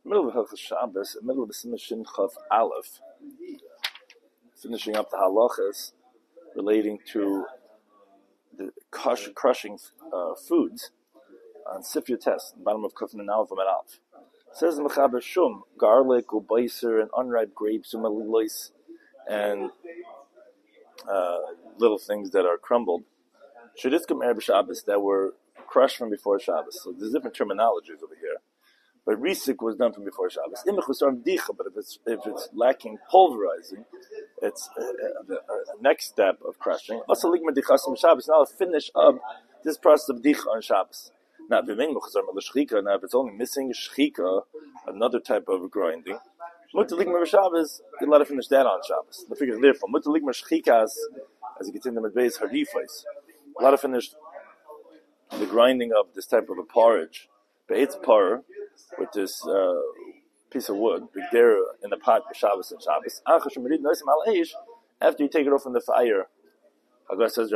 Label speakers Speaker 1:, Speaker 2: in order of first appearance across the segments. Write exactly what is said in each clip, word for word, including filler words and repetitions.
Speaker 1: middle of Hilchos Shabbos, in the middle of the Simishin Chav Aleph, finishing up the halachas relating to the crush, crushing uh, foods on Sifya Test, the bottom of Kufn and Aleph and Aleph. It says Mechaber Shum, garlic, ubaiser, and unripe grapes, umalilois, and uh, little things that are crumbled. Shadiskim Erev Shabbos that were crushed from before Shabbos. So there's different terminologies over here. But risik was done from before Shabbos. But if it's if it's lacking pulverizing, it's a, a, a next step of crushing. Also, ligma dichasim Shabbos. Now finish up this process of dicha on Shabbos. Now, now if it's only missing shchika, another type of grinding, mutter ligma Shabbos, you let it finish that on Shabbos. The figure therefore, mutter ligma shchikas, as you get in the medbeis harifais, a lot of finished the grinding of this type of a porridge, be'etz par, with this uh, piece of wood, there in the pot for Shabbos and Shabbos. After you take it off from the fire, Hagar says,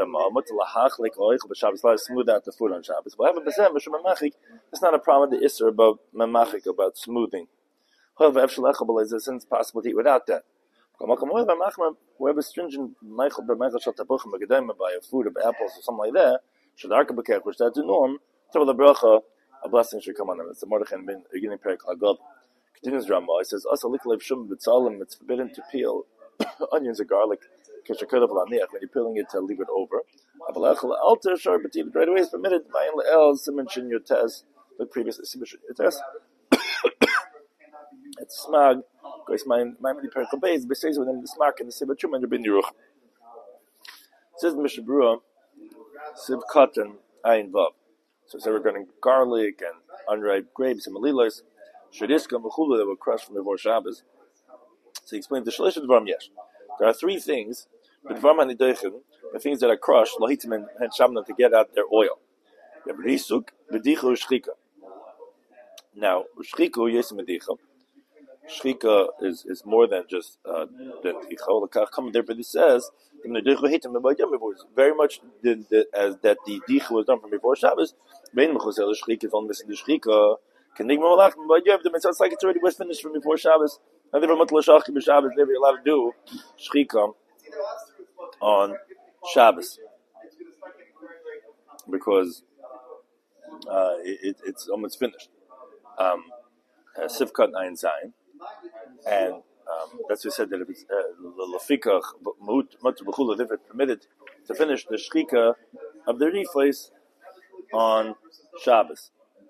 Speaker 1: smooth out the food on Shabbos. It's not a problem with the Isser about memachik, about smoothing. However, it's possible to eat without that. Whoever stringent Michael by a food of apples or something like that, which that's the norm, tell the bracha, a blessing should come on them. It's the Mordechai bin beginning Perek Hagab. Continues Ramah. It says, "Also, liklev shum b'tzalim. It's forbidden to peel onions or garlic. When you're peeling it, to leave it over. Alter shar b'tiv right away is permitted. Ma'in le'el siman shin yotes. Look previously siman shin yotes. It's smag. Because my my many Perek Habayis besides within the smak and the sibat chum and the bin yeruch. Says Mishnah Berurah, sib cotton ayin vav. So, so we're going to garlic and unripe grapes and malilas, shadiska mechula that were crushed from before Shabbos. So he explained the shalish of dvarim yesh. There are three things, but dvarim hanidoichin, the things that are crushed, lahitim and shamna to get out their oil. You have risuk, v'dicha, u'shchika. Now, u'shchika yesim v'dicha. Shchika is is more than just uh, than dicha. The comment there, but it says in the dicha hitim it was very much the, the, as that the dicha was done from before Shabbos. Bein mechusel shchika is only missing the shchika. Kenigma malach but you have them. It sounds like it's already was finished from before Shabbos. And they were mutlach shachki b'Shabbos. They were allowed to do shchika on Shabbos because uh, it, it, it's almost finished. Um, Sivkat Ein Zayin. And um, that's what we said that if it's lafikach mut b'chula, if it's permitted to finish the shchika of the rifais on Shabbos.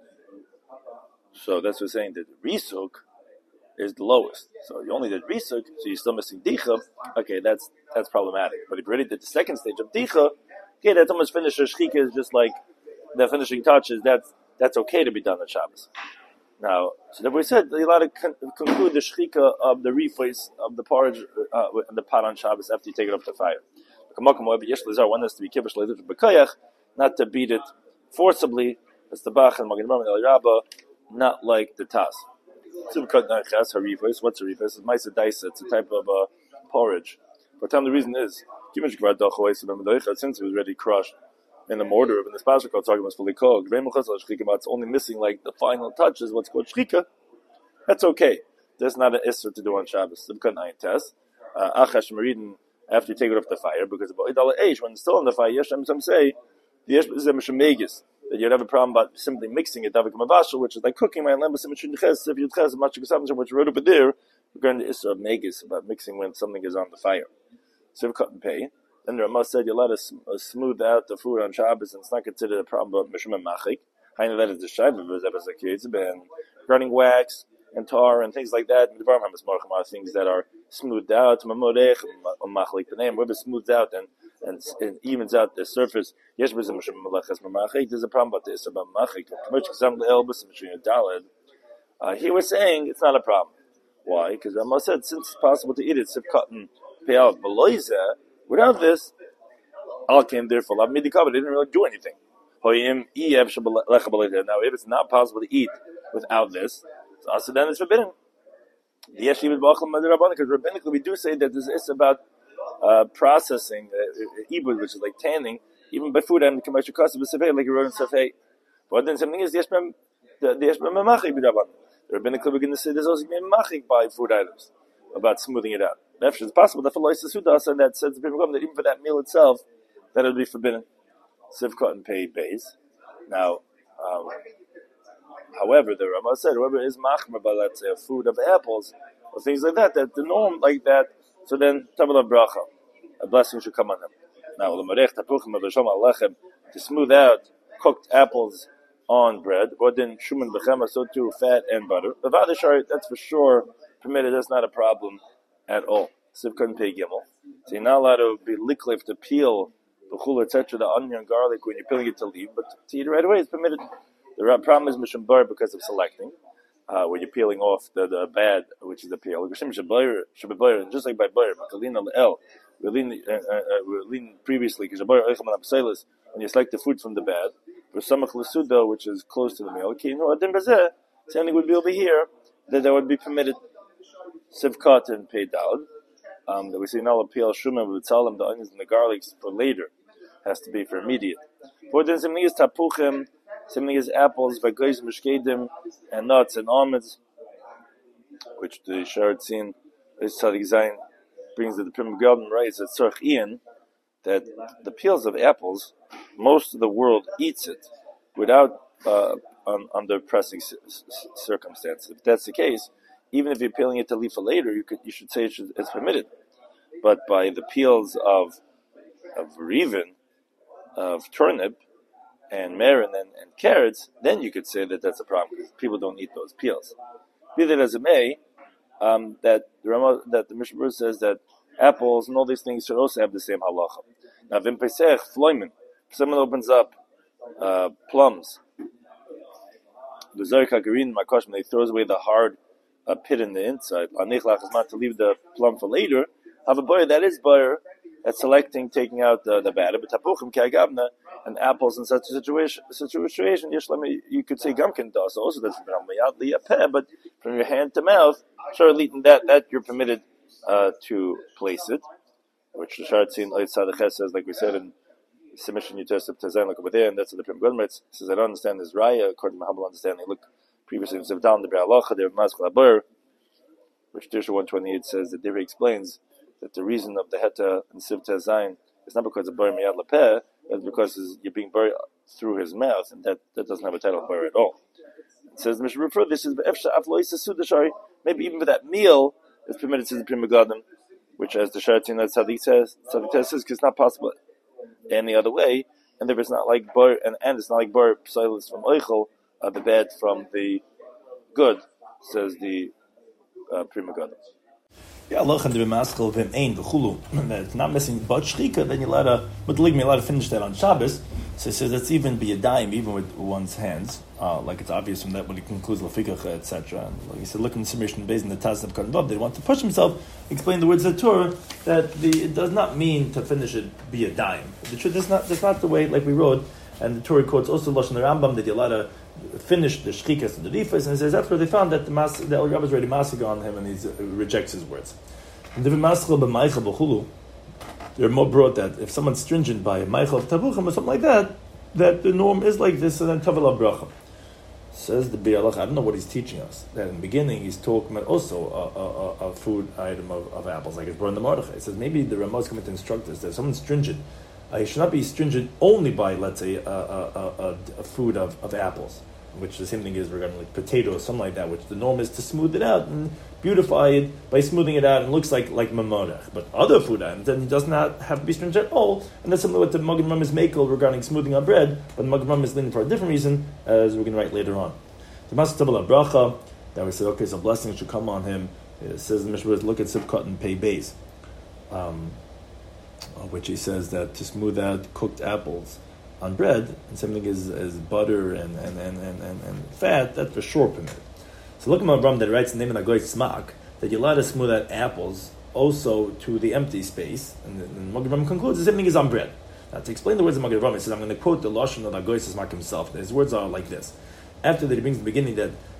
Speaker 1: So that's what we're saying that risuk is the lowest. So you only did risuk, so you're still missing dicha. Okay, that's that's problematic. But if you already did the second stage of dicha, okay, that's almost finished. The shchika is just like the finishing touches. That's that's okay to be done on Shabbos. Now, so that we said you're allowed to con- conclude the shchika of the reflace of the porridge, uh, the pot on Shabbos after you take it up to fire. One has to be kibush not to beat it forcibly. It's the bach and magen el rabba, not like the tas. What's a reflace? It's ma'isa daisa. It's a type of uh, porridge. But the reason is since it was already crushed in the mortar, in this passage called talking about fully cooked. It's only missing like the final touches, what's called shchika. That's okay. There's not an isser to do on Shabbos. Uh, after you take it off the fire, because about when it's still on the fire, Yeshem some say the yesh is a mishmegis that you'd have a problem about simply mixing it, which is like cooking my lamb, which we wrote over there regarding the isser of megis about mixing when something is on the fire. So cut and pay. Then the Ramah said you let us uh, smooth out the food on Shabbos, and it's not considered a problem of mishum and machik. I know that is the shayva, but as a kid, it's been running wax and tar and things like that. And the Dvarim HaMismarchim are things that are smoothed out, mamorech and machlik. The name, whatever smooths out and, and and evens out the surface. Yes, but mishum malachas mamachik. There's a problem about this about machik. Uh, he was saying it's not a problem. Why? Because Ramah said since it's possible to eat it, sip cut and pay out beloizah. Without this, all came there for love. They didn't really do anything. Now, if it's not possible to eat without this, so then it's forbidden. Because rabbinically we do say that this is about uh, processing, uh, ibud, which is like tanning, even by food and commercial cost of a sefei, like you wrote in sefei. But then something is the yeshbem mamachik b'drabban. the rabbinic begin to say there's also going to be machik by food items about smoothing it out. It's possible that for lois sudas and that says the people that even for that meal itself that it would be forbidden. Sivkot and pay base. Now, um, however, the Rama said whoever is machmer by let's say a food of apples or things like that, that the norm like that. So then tabla bracha, a blessing should come on them. Now, to smooth out cooked apples on bread, or then shuman b'chema, so too fat and butter. The vadashari, that's for sure permitted. That's not a problem at all. Sivkot pei gimel. So you're not allowed to be liklif to peel the chul, et cetera, the onion, garlic when you're peeling it to leave, but to eat it right away is permitted. The problem is mishum bar because of selecting, uh, when you're peeling off the, the bad, which is the peel. Just like by bar, el. We lean previously because when you select the food from the bad, which is close to the meal. Okay, no, something would be over here that that would be permitted. Sivkot and peidal, um, that we see now appeal shumim with salam, the onions and the garlics for later, has to be for immediate. For then something is tapuchim, something is apples, vagoyz mishkedim, and nuts and almonds, which the Sharatzin is Tzadik Zayin brings that the Prim Garden writes at Tzarch Ian that the peels of apples, most of the world eats it without uh, un, under pressing c- c- circumstances. If that's the case, even if you're peeling it to leave for later, you could you should say it should, it's permitted. But by the peels of of rivin, of turnip, and marin and, and carrots, then you could say that that's a problem because people don't eat those peels. Be that as it may, um, that the Rama, that the Mishnah Berurah says that apples and all these things should also have the same halacha. Now, vim pesach floimen, if someone opens up uh, plums, the zarek hagarin makoshim, he throws away the hard uh, pit in the inside. Anichlach is not to leave the plum for later. Have a buyer that is buyer that's selecting, taking out the, the batter, but tapuchim kagavna and apples in such a situation, situation you could say gumkin does also that's but from your hand to mouth, sure, that that you're permitted uh, to place it, which the Sharatzin Oitzadachet says, like we said in submission you test up to Zayin, look over there, and that's what the Prim Gudmitz says. I don't understand this raya according to my humble understanding. Look previously in Zivdal the Be'alacha there Maskal Abur, which Dirsha one twenty-eight says that there he explains that the reason of the Heta and Sivta Zayin is not because of Bar Miyad Lapeh, it's because you're being buried through his mouth, and that, that doesn't have a title of bar at all. It says the Mishnah Berurah, this is maybe even for that meal it's permitted, says the Pri Megadim, which as the Sharatzin Tzadik says, Tzadik says, because it's not possible any other way, and there is not like bar, and, and it's not like bar psilis from Eichel, uh, the bad from the good, says the uh, Pri Megadim.
Speaker 2: Yeah, Allah and the Maskal of him ain the chulu. It's not missing but shrika, then you let a but the me allowed to finish that on Shabbos. So it says that's even be a dime, even with one's hands. Uh, like it's obvious from that when he concludes Lafikach, et cetera. And like he said, look in the submission based on the Taz of Karnab, they want to push himself, explain the words of the Torah, that the it does not mean to finish it be a dime. The truth is not that's not the way like we wrote, and the Torah quotes also Lashon Rambam that you're allowed to finish the shchikas and the rifas, and it says that's where they found that the mas the El Rabbi is already masig on him, and he uh, rejects his words. And the maschal b'maichel b'chulu, they're more broad that if someone's stringent by a maichel of tavuchim or something like that, that the norm is like this, and then tavel bracha. Says the Bialach, I don't know what he's teaching us. That in the beginning he's talking about also a, a, a food item of, of apples, like it's burned the Mordechai. It says maybe the Ramah is coming to instruct us that someone's stringent. Uh, he should not be stringent only by, let's say, a, a, a, a food of, of apples, which the same thing is regarding like potatoes, something like that, which the norm is to smooth it out and beautify it by smoothing it out, and it looks like like mamorech. But other food items, then it does not have to be stringent at all, and that's something what the Magen Ram is makel regarding smoothing on bread, but the Magen Ram is leaning for a different reason, as we're going to write later on. The Master Tabal Bracha, that we said, okay, so blessings should come on him. It says the Mishnah, look at Sivkot and Pei Beis. Um, which he says that to smooth out cooked apples on bread, and something is, is butter and, and, and, and, and, and fat, that's for sure permitted. So look at my Ram that writes the name of the Goy Smak, that you're allowed to smooth out apples also to the empty space, and the Magen Ram concludes the same thing is on bread. Now to explain the words of Magen Ram, he says, I'm going to quote the Lashon of the Goy Smak himself. His words are like this. After that he brings the beginning that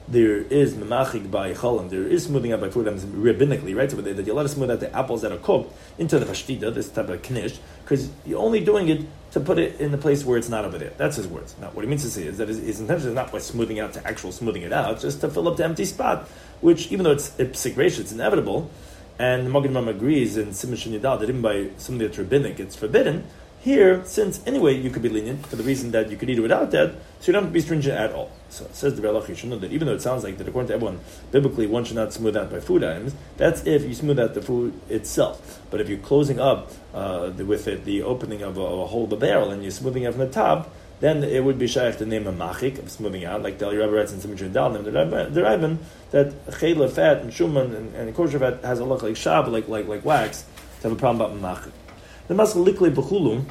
Speaker 2: there is memachik by cholim, there is smoothing out by food items rabbinically, right? So that you're allowed to smooth out the apples that are cooked into the fashtida, this type of knish, because you're only doing it to put it in the place where it's not over there. That's his words. Now, what he means to say is that his, his intention is not by smoothing out to actual smoothing it out, just to fill up the empty spot, which, even though it's ipsigration, it's inevitable, and the Magen Ram agrees in Siman Shin Yudal that even by something that's rabbinic, it's forbidden. Here, since anyway you could be lenient for the reason that you could eat it without that, so you don't have to be stringent at all. So it says the Be'alach, you should know that even though it sounds like that according to everyone, biblically one should not smooth out by food items, that's if you smooth out the food itself. But if you're closing up uh, the, with it the opening of a, a hole of a barrel and you're smoothing out from the top, then it would be shaykh to name a machik of smoothing out, like the Rebbe writes in Simon Dal, the Rebbe, that chayla fat and shuman and, and kosher fat has a look like shab, like like like wax, to have a problem about machik. The maskal likle b'chulu,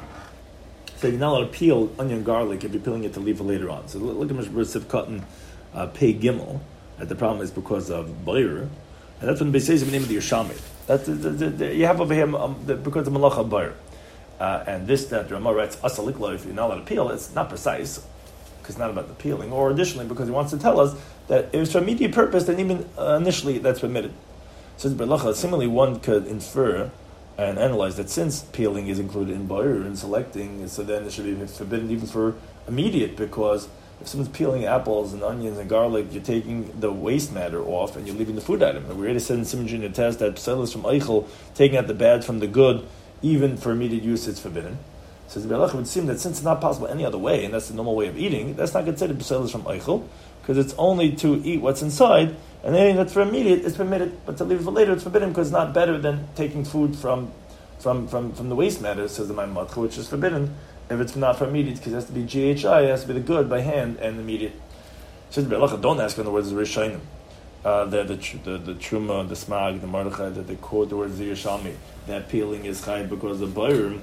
Speaker 2: so you're not allowed to peel onion and garlic if you're peeling it to leave it later on. So look at Mishra cutting uh, pei gimel, and the problem is because of boyer, and that's when they say the name of the Yerushalmi. That's the, the, the, the, you have over here um, the, because of malacha boyer. Uh, and this that Ramah writes asalikla, if you're not allowed to peel, it's not precise because it's not about the peeling. Or additionally, because he wants to tell us that it was for immediate purpose, then even uh, initially that's permitted. So similarly, one could infer and analyze that since peeling is included in boyer and selecting, so then it should be forbidden even for immediate, because if someone's peeling apples and onions and garlic, you're taking the waste matter off and you're leaving the food item. And we already said in Simon Junior test that pselis from eichel, taking out the bad from the good, even for immediate use, it's forbidden. So the Be'alach would seem that since it's not possible any other way, and that's the normal way of eating, that's not considered pselis from eichel, because it's only to eat what's inside, and anything that's for immediate is permitted, but to leave it for later it's forbidden, because it's not better than taking food from from from, from the waste matter, says the Maimon Matcha, which is forbidden if it's not for immediate, because it has to be G H I, it has to be the good by hand and immediate. Says the Be'alach, don't ask in the words of Rishayim. Uh, the, the the the Truma, the Smag, the Mordechai, that they quote the words of Yerushalmi, that peeling is chayv because of boyer.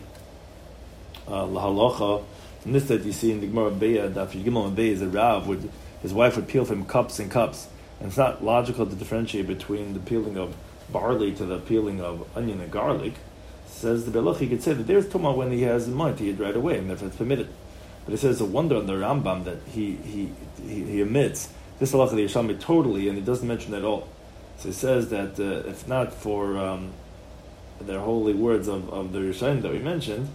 Speaker 2: Lahalacha, from this that you see in the Gemara Beya, Daf Yigimel and Beya, is a Rav would his wife would peel from cups and cups, and it's not logical to differentiate between the peeling of barley to the peeling of onion and garlic. Says the Be'alach, he could say that there's Tumah when he has in mind he eat right away, and if it's permitted. But it says a wonder on the Rambam that he he he, he omits this halacha the Yerushalmi totally, and he doesn't mention it at all. So he says that uh, if not for um, the holy words of, of the Yerushalmi that we mentioned,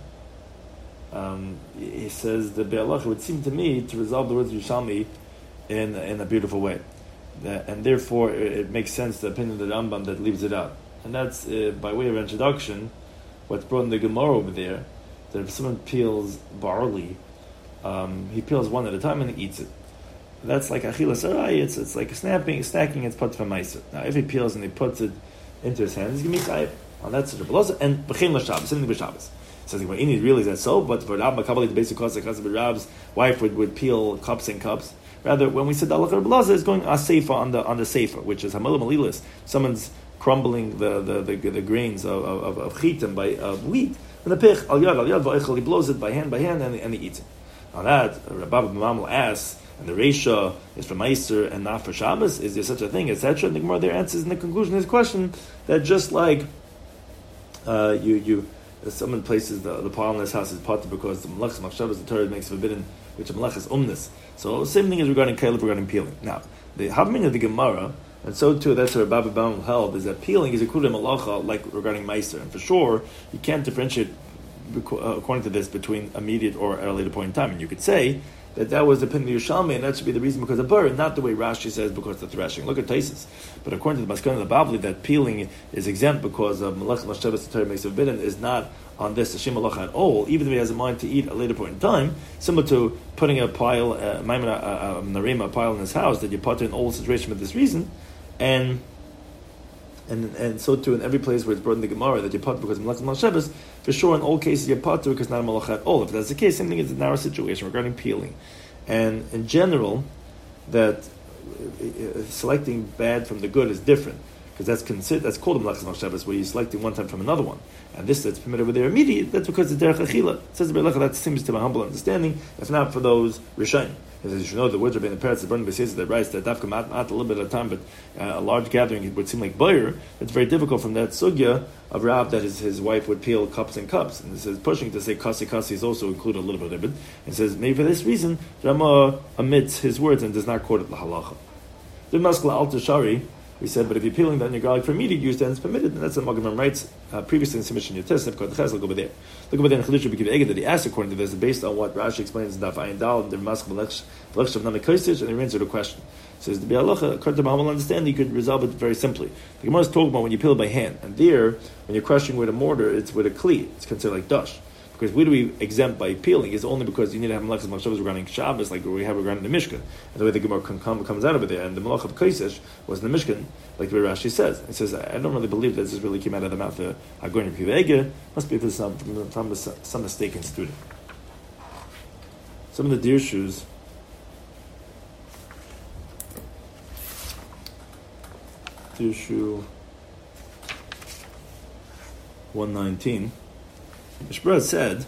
Speaker 2: um, he says the Be'alach would seem to me to resolve the words of Yerushalmi in in a beautiful way, that, and therefore it, it makes sense the opinion of the Rambam that leaves it out. And that's uh, by way of introduction, what's brought in the Gemara over there, that if someone peels barley, um, he peels one at a time and he eats it. That's like achilas arai. It's it's like snapping, stacking. It's put for meiser. Now, if he peels and he puts it into his hands, he's gonna be chayiv on that sort of and b'chein l'shabbos, something b'shabbos. Says the Gemara, really is that so? But for Rab Makabali, the basic cause of Rab's wife would, would peel cups and cups. Rather, when we said the halacha Blaza is going a seifa on the on the seifa, which is hamilah malilas. Someone's crumbling the the, the, the grains of of, of chitim by of wheat, and the pich al yad al yad va'echel, he blows it by hand by hand and, and he eats it. On that, Rabbi Mamel asks, and the Reisha is for Meiser and not for Shabbos, is there such a thing, et cetera? And the Gemara there answers in the conclusion of his question that just like uh, you you someone places the, the pile in his house is potter because the Malach Shabbos the Torah makes forbidden, which the Malach is umnus. So same thing is regarding Kaleb, regarding peeling. Now, the Havmin of the Gemara, and so too that's what Rabbi Mamel held, is that peeling is a kudah malacha like regarding Meiser, and for sure you can't differentiate according to this between immediate or at a later point in time. And you could say that that was the opinion of Yerushalmi, and that should be the reason because of burr, not the way Rashi says because of the threshing. Look at Taisus. But according to the Maskana of the Bavli, that peeling is exempt because of Malach Mashavas the Torah makes forbidden is not on this Hashem Malach at all, even if he has a mind to eat at a later point in time, similar to putting a pile, uh, Maimon, uh, uh, Narema, a pile in his house, that you put in all situation for this reason, and And and so too in every place where it's brought in the Gemara that you put because of Malach Mashavas, for sure in all cases you put because not a Malach at all. If that's the case, same thing is a narrow situation regarding peeling. And in general, that uh, selecting bad from the good is different because that's considered that's called a Malach Mashavas, where you're selecting one time from another one. And this that's permitted with their immediate, that's because it's derech achila. It says the Be'alach, that seems to my humble understanding, if not for those Rishayim. As you should know, the words of the parents, the burning says that writes that dafka mat mat a little bit at a time, but uh, a large gathering it would seem like boyer. It's very difficult from that sugya of Rab that his, his wife would peel cups and cups, and this is pushing to say kasi kasi is also include a little bit of it, and says maybe for this reason Rama omits his words and does not quote it la halacha. The maskla alter shari, we said, but if you're peeling down your garlic for immediate use, then it's permitted, and that's what Magamam writes uh, previously in submission. Your test, look over there. Look over there in Chiddush B'Kiv Eged that he asked according to this, based on what Rashi explains in Daf Ayin Dal, and the maskla l'echshav namikoisish, and he answered the question. It says the Bialacha, according to Mahamal understand, you could resolve it very simply. The Gemara is talking about when you peel by hand, and there, when you're crushing with a mortar, it's with a kli. It's considered like dash. Because where do we exempt by peeling is only because you need to have malachas machshavas regarding Shabbos, like we have regarding the Mishkan. And the way the Gemara come, comes out of it there, and the malach of Kaisesh was in the Mishkan, like the way Rashi says. He says, I don't really believe that this really came out of the mouth of Hagoyin B'Kiv Eged. Must be from some, from some mistaken student. Some of the deer shoes. Deer shoe one nineteen. Mishbra said,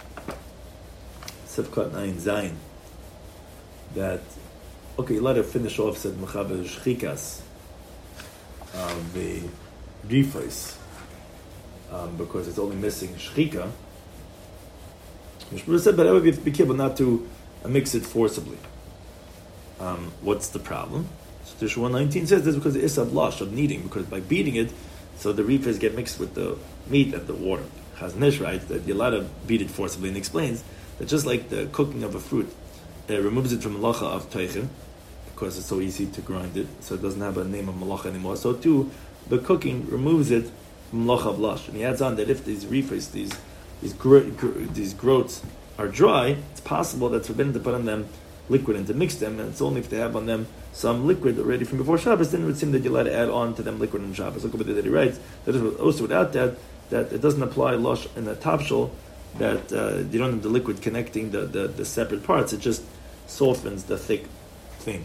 Speaker 2: Sivkat Nayin Zayin, that, okay, let her finish off, said Mechaber Shchikas, um, the Rifais, um, because it's only missing Shchika. Mishbra said, but I would be careful not to uh, mix it forcibly. Um, what's the problem? So Tish one nineteen says this because the Isab Lash of kneading, because by beating it, so the Rifais get mixed with the meat and the water. Chazon Ish writes that you're allowed to beat it forcibly, and explains that just like the cooking of a fruit, it removes it from malacha of teichen, because it's so easy to grind it, so it doesn't have a name of malacha anymore. So too, the cooking removes it from malacha of lash. And he adds on that if these refers, these these gro- gro- these groats are dry, it's possible that it's forbidden to put on them liquid and to mix them, and it's only if they have on them some liquid already from before Shabbos, then it would seem that you're allowed to add on to them liquid on Shabbos. Look over there that he writes that also without that, that it doesn't apply lush in the topshul, that uh, you don't have the liquid connecting the, the, the separate parts, it just softens the thick thing.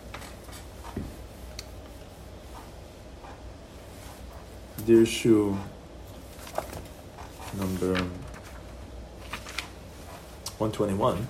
Speaker 2: Dear shoe number one twenty-one,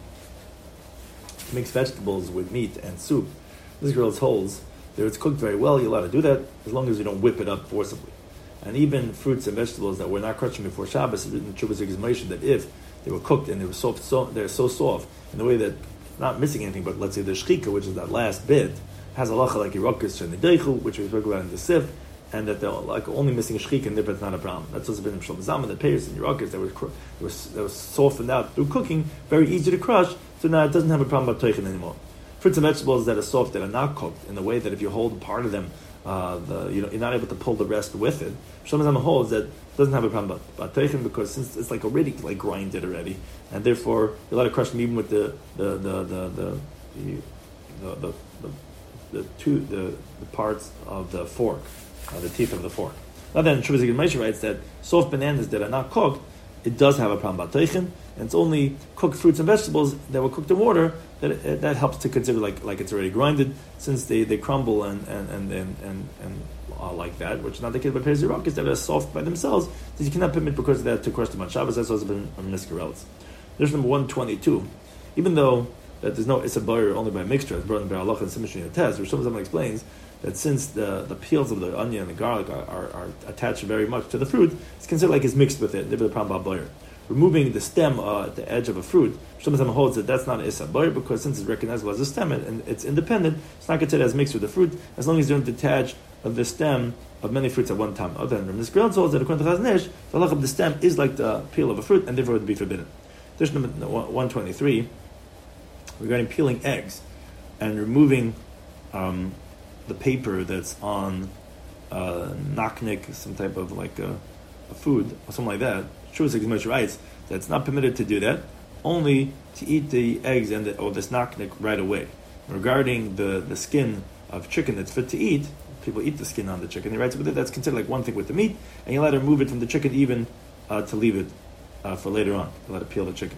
Speaker 2: mix vegetables with meat and soup. This girl's holds that it's cooked very well, you're allowed to do that as long as you don't whip it up forcibly. And even fruits and vegetables that were not crushing before Shabbos, it's written in Chuvas Examination that if they were cooked and they were soft, so they're so soft in the way that not missing anything, but let's say the shchika, which is that last bit, has a lacha like Yerokas and the Deichu, which we spoke about in the Sif, and that they're like only missing a shchika and nip, it's not a problem. That's also been in Shalom Zalman, the payers and Yerokas that was that was that was softened out through cooking, very easy to crush. So now it doesn't have a problem about teichen anymore. Fruits and vegetables that are soft that are not cooked in the way that if you hold part of them, uh, the, you know, you're not able to pull the rest with it. Shalom Zalman holds that doesn't have a problem about, about teichen because since it's like already like grinded already, and therefore you're allowed to crush them even with the the the the the the, the, the, the, the two the, the parts of the fork, uh, the teeth of the fork. Now then, Shuvah Zigid Moshe writes that soft bananas that are not cooked, it does have a problem about teichen, and it's only cooked fruits and vegetables that were cooked in water that it, that helps to consider like like it's already grinded, since they, they crumble and and and and and, and uh, like that, which is not the case by Peres Yerokas that are soft by themselves, that you cannot permit because of that to crush them on Shabbos. That's also been a miscarels. There's number one twenty-two. Even though that there's no Issa Bayer only by mixture, as brought in Be'er Halacha and Simon Test, where someone explains that since the, the peels of the onion and the garlic are, are, are attached very much to the fruit, it's considered like it's mixed with it. Never the problem about Bayer. Removing the stem uh, at the edge of a fruit, Shlomo holds that that's not Issa Bayer because since it's recognizable as a stem and it's independent, it's not considered as mixed with the fruit as long as you don't detach of the stem of many fruits at one time. Other than this ground holds that according to Chazon Ish, the halach of the stem is like the peel of a fruit and therefore it would be forbidden. There's number one twenty-three regarding peeling eggs and removing um, the paper that's on uh, naknik, some type of like a, a food or something like that. Shuvah Zigid Moshe writes that it's not permitted to do that, only to eat the eggs and the, or this naknik right away. Regarding the, the skin of chicken that's fit to eat, people eat the skin on the chicken. He writes that that's considered like one thing with the meat, and you let to remove it from the chicken even uh, to leave it uh, for later on. You let it peel the chicken,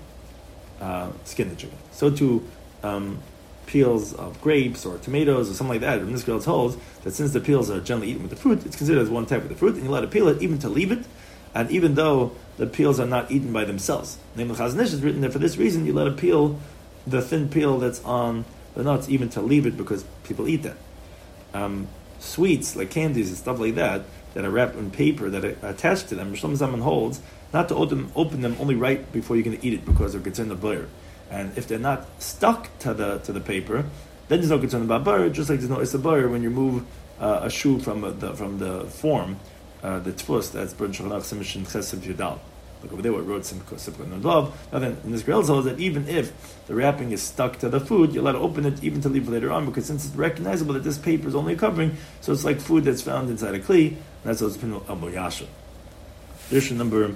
Speaker 2: uh, skin the chicken. So too, um, peels of grapes or tomatoes or something like that. And this girl holds that since the peels are generally eaten with the fruit, it's considered as one type of the fruit, and you let it peel it even to leave it, and even though the peels are not eaten by themselves. Namely, Chazon Ish is written there for this reason, you let it peel the thin peel that's on the nuts even to leave it because people eat that. Um, sweets, like candies and stuff like that, that are wrapped in paper that are attached to them, Shlomo Zalman holds not to open, open them only right before you're going to eat it because they're concerned of blur. And if they're not stuck to the to the paper, then there's no concern about bar, just like there's no issa bar when you move uh, a shoe from a, the from the form, uh, the tfus, that's burn shachanach simishin chesiv yudal. Look over there what wrote Simcha and Love. Now then, in this Grail holds that even if the wrapping is stuck to the food, you're allowed to open it even to leave it later on, because since it's recognizable that this paper is only a covering, so it's like food that's found inside a kli, and that's what's been Abu Yasha. Edition number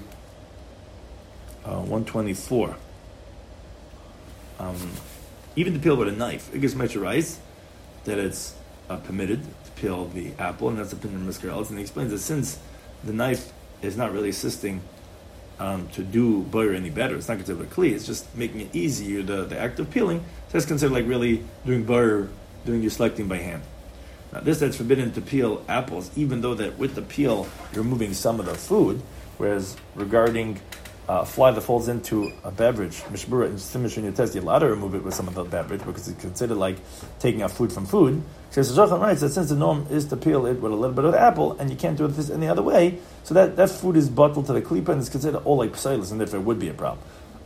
Speaker 2: uh, one twenty-four. Um, even to peel with a knife, it gives much rice that it's uh, permitted to peel the apple, and that's the opinion of Mister Ellis, and he explains that since the knife is not really assisting Um, to do butter any better, it's not considered a kli, it's just making it easier, the, the act of peeling, so that's considered like really doing butter, doing your selecting by hand. Now this, that's forbidden to peel apples, even though that with the peel you're removing some of the food, whereas regarding uh, fly that falls into a beverage, mishbura and simish in your test, you're allowed to remove it with some of the beverage because it's considered like taking out food from food. So Shachan writes that since the norm is to peel it with a little bit of apple, and you can't do it this any other way, so that, that food is bottled to the klipa and it's considered all like psilis, and therefore it would be a problem.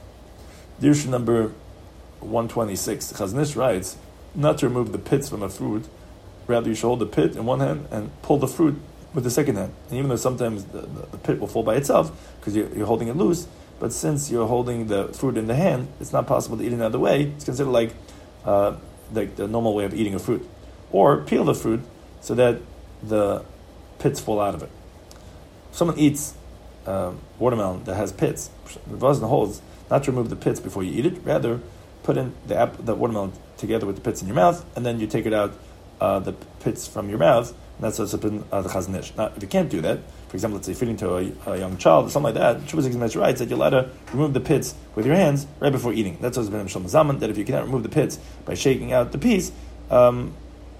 Speaker 2: Dirshu number one twenty-six, Chaznish writes, not to remove the pits from a fruit, rather you should hold the pit in one hand and pull the fruit with the second hand. And even though sometimes the, the, the pit will fall by itself because you're, you're holding it loose, but since you're holding the fruit in the hand, it's not possible to eat it another way. It's considered like uh, like the normal way of eating a fruit. Or peel the fruit so that the pits fall out of it. If someone eats uh, watermelon that has pits, the Vazna holds not to remove the pits before you eat it, rather put in the, app, the watermelon together with the pits in your mouth, and then you take it out, uh, the pits from your mouth, and that's what's up in uh, the Chaznish. Now, if you can't do that, for example, let's say feeding to a, a young child or something like that, Shuvah writes that you're allowed to remove the pits with your hands right before eating. That's what's been in Shalom Zaman, that if you cannot remove the pits by shaking out the piece, um,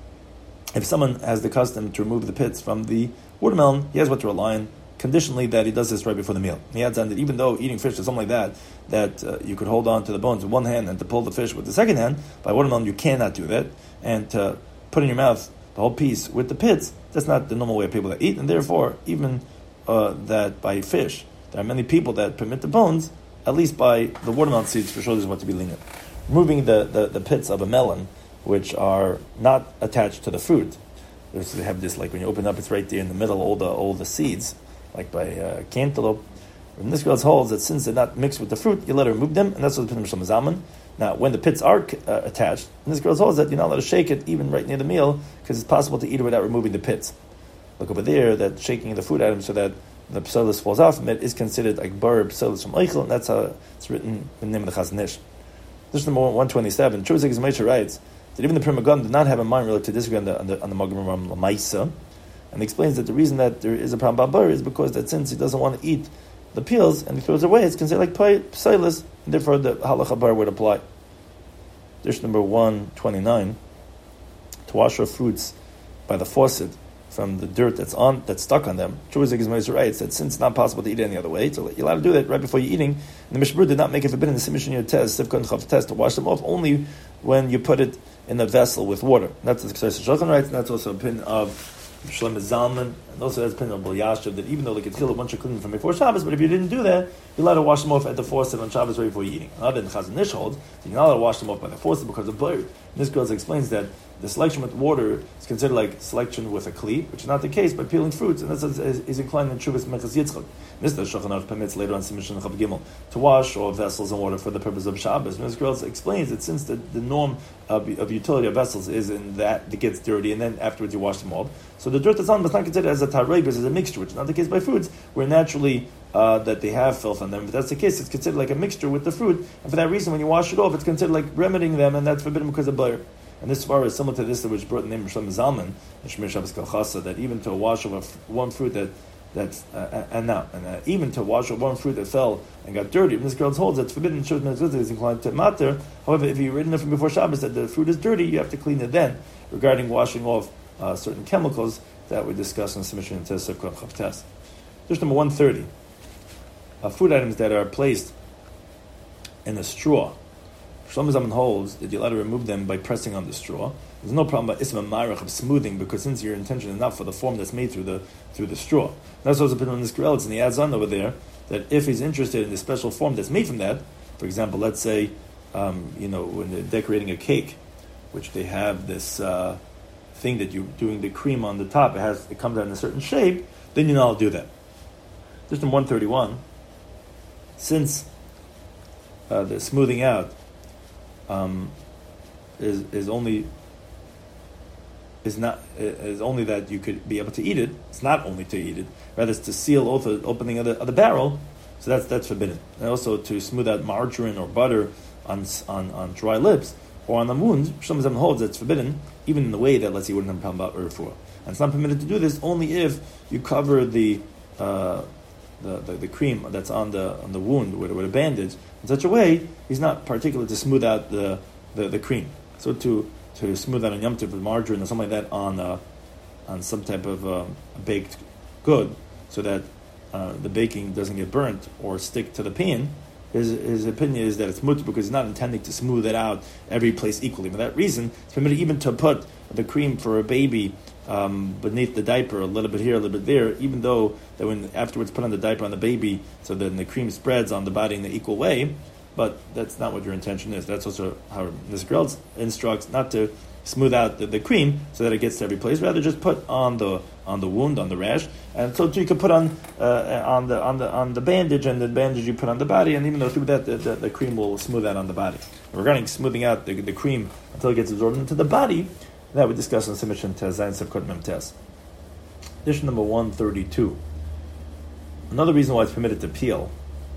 Speaker 2: if someone has the custom to remove the pits from the watermelon, he has what to rely on, conditionally that he does this right before the meal. He adds on that even though eating fish or something like that, that uh, you could hold on to the bones with one hand and to pull the fish with the second hand, by watermelon you cannot do that. And to put in your mouth the whole piece with the pits, that's not the normal way of people that eat, and therefore, even uh, that by fish, there are many people that permit the bones, at least by the watermelon seeds, for sure there's what to be lenient. Removing the, the, the pits of a melon, which are not attached to the fruit. There's, they have this, like when you open up, it's right there in the middle, all the all the seeds, like by uh, cantaloupe. And this girl holds that since they're not mixed with the fruit, you let her remove them, and that's what the Pidum Zaman. Now, when the pits are uh, attached, and this girl holds that you're not allowed to shake it even right near the meal, because it's possible to eat it without removing the pits. Look over there, that shaking the food item so that the psolis falls off from it is considered like bar psolis from eichel, and that's how it's written in the name of the Chaznish. This is number one twenty-seven. Chuvah Moshe writes that even the Pri Megadim did not have a mind really to disagree on the on the, on the Magen Ram Lamaisa, and he explains that the reason that there is a problem about bar is because that since he doesn't want to eat the peels and he throws it away, it's considered like psilis, and therefore the halacha bar would apply. Dish number one twenty-nine: to wash our fruits by the faucet from the dirt that's on that's stuck on them. Chuvah Moshe writes that since it's not possible to eat any other way, so you're allowed to do that right before you're eating. And the Mishmur did not make it forbidden in the Simishin test, Sivka and Chav test, to wash them off only when you put it in a vessel with water. And that's the Ksar Shulchan writes, and that's also a pin of Shlomo Zalman, and also that's a pin of Bal Yashav, that even though they could kill a bunch of cleaning from before Shabbos, but if you didn't do that, you're allowed to wash them off at the faucet on Shabbos right before you're eating. Other than Chazon Ish holds, you're not allowed to wash them off by the faucet because of blood. This girl explains that the selection with water is considered like selection with a kli, which is not the case by peeling fruits, and that's is inclined in Chuvas Mechas Yitzchak. This the Shulchan Aruch permits later on Simishin Chav Gimel to wash all vessels and water for the purpose of Shabbos. And this girl explains that since the, the norm of, of utility of vessels is in that it gets dirty and then afterwards you wash them off, so the dirt that's on them is not considered as a tarei, but as a mixture, which is not the case by fruits, where naturally uh, that they have filth on them. If that's the case, it's considered like a mixture with the fruit, and for that reason, when you wash it off, it's considered like remedying them, and that's forbidden because of blair. And this far is similar to this which brought the name of Shlomo Zalman and Shmir Shabbos Kalchasa, that even to wash over one fruit that that's uh, and now and uh, even to wash over one fruit that fell and got dirty. When this girl holds that's forbidden, Shuvah is inclined to matter. However, if you've written it from before Shabbos that the fruit is dirty, you have to clean it then. Regarding washing off uh, certain chemicals that we discussed in the submission to Sivkot Chav test. There's number one thirty. Uh, food items that are placed in a straw. Shlomo Zalman holds that you're allowed to remove them by pressing on the straw. There's no problem about isma marach of smoothing, because since your intention is not for the form that's made through the through the straw. That's also been on this Gerelitz, and he adds on over there that if he's interested in the special form that's made from that, for example, let's say um, you know when they're decorating a cake, which they have this uh, thing that you're doing the cream on the top, it has it comes out in a certain shape, then you know I'll do that. Just in one thirty-one, since uh, the smoothing out um, is is only is not is only that you could be able to eat it. It's not only to eat it, rather it's to seal off the opening of the, of the barrel. So that's that's forbidden. And also to smooth out margarine or butter on on, on dry lips or on the wound. Some of them holds that's forbidden, even in the way that let's say you wouldn't have a problem about refuah. And it's not permitted to do this only if you cover the uh, the, the the cream that's on the on the wound with, with a bandage in such a way he's not particular to smooth out the the, the cream. So to to smooth out a Yom Tov with margarine or something like that on uh, on some type of uh, baked good, so that uh, the baking doesn't get burnt or stick to the pan. His his opinion is that it's mutter because he's not intending to smooth it out every place equally. For that reason, it's permitted even to put the cream for a baby um, beneath the diaper, a little bit here, a little bit there, even though that when afterwards put on the diaper on the baby, so then the cream spreads on the body in the equal way. But that's not what your intention is. That's also how Miz Grelz instructs not to smooth out the, the cream so that it gets to every place. Rather, just put on the on the wound, on the rash, and so you can put on uh, on the on the on the bandage, and the bandage you put on the body. And even though through that the, the, the cream will smooth out on the body. Regarding smoothing out the, the cream until it gets absorbed into the body, that we discuss on Simishan Tez Zayin Sefkot Mem Tez. Edition number one thirty-two. Another reason why it's permitted to peel.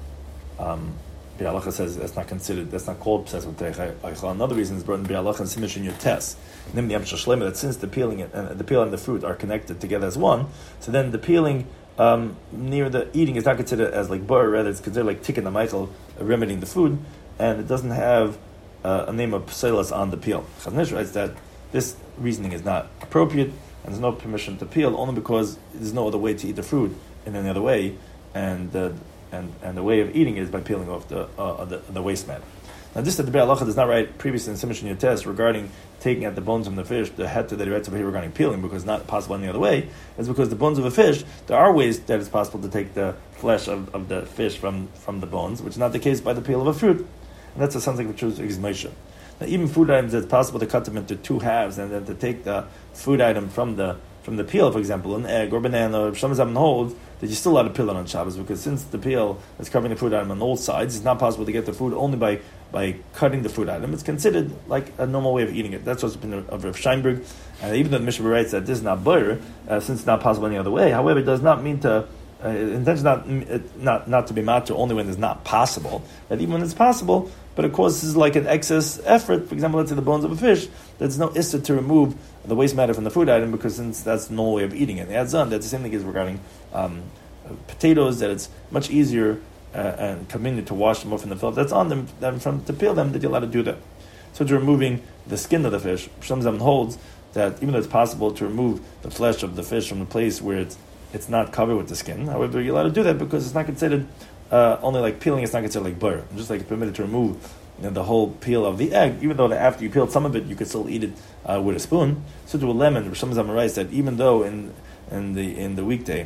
Speaker 2: Um, Bialacha says that's not considered, that's not called Pses V'Teich. Another reason is brought in Bialacha and Simishin Yotes. Name the Amshah Shlema that since the peeling and the peel and the fruit are connected together as one, so then the peeling um, near the eating is not considered as like bar, rather it's considered like tikkun ha'meichel, remedying the food, and it doesn't have uh, a name of pselas on the peel. Chazon Ish writes that this reasoning is not appropriate, and there's no permission to peel only because there's no other way to eat the fruit in any other way, and uh, And, and the way of eating it is by peeling off the uh, the, the waste matter. Now, this that the Be'al Halacha does not write previously in Simishin Yotes regarding taking out the bones from the fish, the heta that he writes over here regarding peeling, because it's not possible any other way, is because the bones of a fish, there are ways that it's possible to take the flesh of, of the fish from, from the bones, which is not the case by the peel of a fruit. And that's something which is Moshe. Now, even food items, it's possible to cut them into two halves and then to take the food item from the from the peel, for example, an egg or banana, or Shlomo Zalman holds that you're still allowed to peel it on Shabbos, because since the peel is covering the food item on all sides, it's not possible to get the food only by, by cutting the food item. It's considered like a normal way of eating it. That's what's been of Rav Steinberg. And even though the Mishnah writes that this is not butter, uh, since it's not possible any other way, however, it does not mean to, uh, intention not, not not to be matter only when it's not possible, that even when it's possible, but it causes like an excess effort. For example, let's say the bones of a fish, there's no issa to remove the waste matter from the food item, because since that's the normal way of eating it. The adds on, that's the same thing as regarding um, potatoes, that it's much easier uh, and convenient to wash them off in the filth that's on them than from to peel them, that you're allowed to do that. So to removing the skin of the fish, Shlomo Zalman holds that even though it's possible to remove the flesh of the fish from the place where it's it's not covered with the skin, however, you're allowed to do that because it's not considered uh, only like peeling, it's not considered like butter. Just like it's permitted to remove you know, the whole peel of the egg, even though the, after you peeled some of it, you could still eat it uh, with a spoon. So to a lemon, Shlomo Zalman writes that even though in in the in the weekday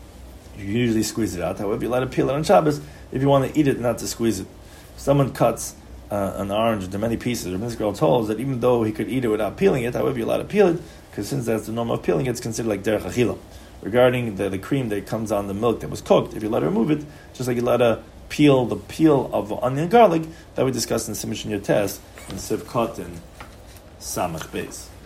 Speaker 2: you usually squeeze it out, however, you're allowed to peel it on Shabbos if you want to eat it, not to squeeze it. If someone cuts uh, an orange into many pieces, or this girl tells that even though he could eat it without peeling it, however, you're allowed to peel it, because since that's the norm of peeling, it's considered like derech achila. Regarding the, the cream that comes on the milk that was cooked, if you let her remove it, just like you let her peel the peel of onion and garlic, that we discussed in Simishin Yotes in Sivkot and Samach Beis.